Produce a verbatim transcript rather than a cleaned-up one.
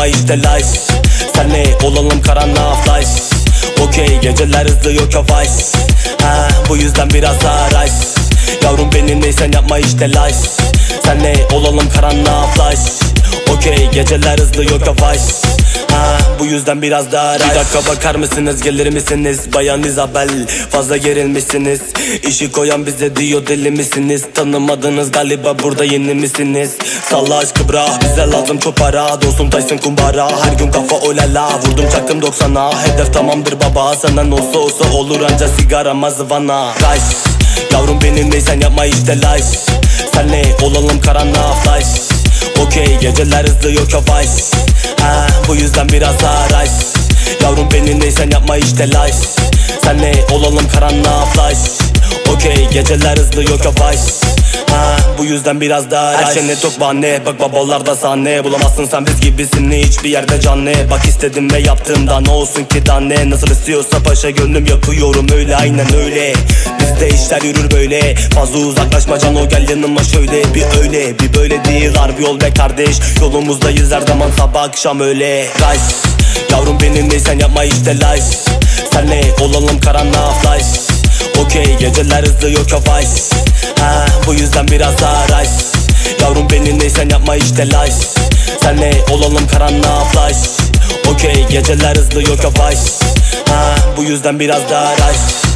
yapma işte life. Senle olalım karanlığa flash. Okey geceler hızlı yok yavaş. Ha, bu yüzden biraz daha rush. Yavrum benimle sen yapma işte life. Senle olalım karanlığa flash. Okey geceler hızlı yok yavaş. Ha, bu yüzden biraz daha rush. Bir dakika bakar mısınız, gelir misiniz? Bayan Isabel, fazla gerilmişsiniz. İşi koyan bize diyor deli misiniz? Tanımadınız galiba, burada yeni misiniz? Salla aşkı bra, bize lazım çok para. Dostum Tyson kumbara, her gün kafa olala. Vurdum çaktım doksana, hedef tamamdır baba. Senden olsa olsa olur anca sigara mazvana. Rush, yavrum benimle sen yapma işte life. Senle olalım karanlığa flash. Okey geceler hızlı yok yavaş. Ha, bu yüzden biraz daha rush. Yavrum benimle sen yapma işte life. Senle olalım karanlığa flash. Okey geceler hızlı yok yavaş. Ha, bu yüzden biraz daha rush. Her şey ne çok bahane, bak babalarda sahne. Bulamazsın sen biz gibisini hiçbir yerde canlı. Bak istedim ve yaptığımda ne olsun ki daha ne? Nasıl istiyorsa paşa gönlüm yapıyorum öyle, aynen öyle. Bizde işler yürür böyle. Fazla uzaklaşma cano, gel yanıma şöyle. Bir öyle bir böyle değil, harbi yol be kardeş. Yolumuzdayız her zaman sabah akşam öyle. Guys, yavrum benimle sen yapma işte life. Senle olalım karanlığa flash. Okey geceler hızlı yok yavaş. Ha, bu yüzden biraz daha rush. Yavrum benimle sen yapma işte life. Senle olalım karanlığa flash. Okey geceler hızlı yok yavaş. Ha, bu yüzden biraz daha rush.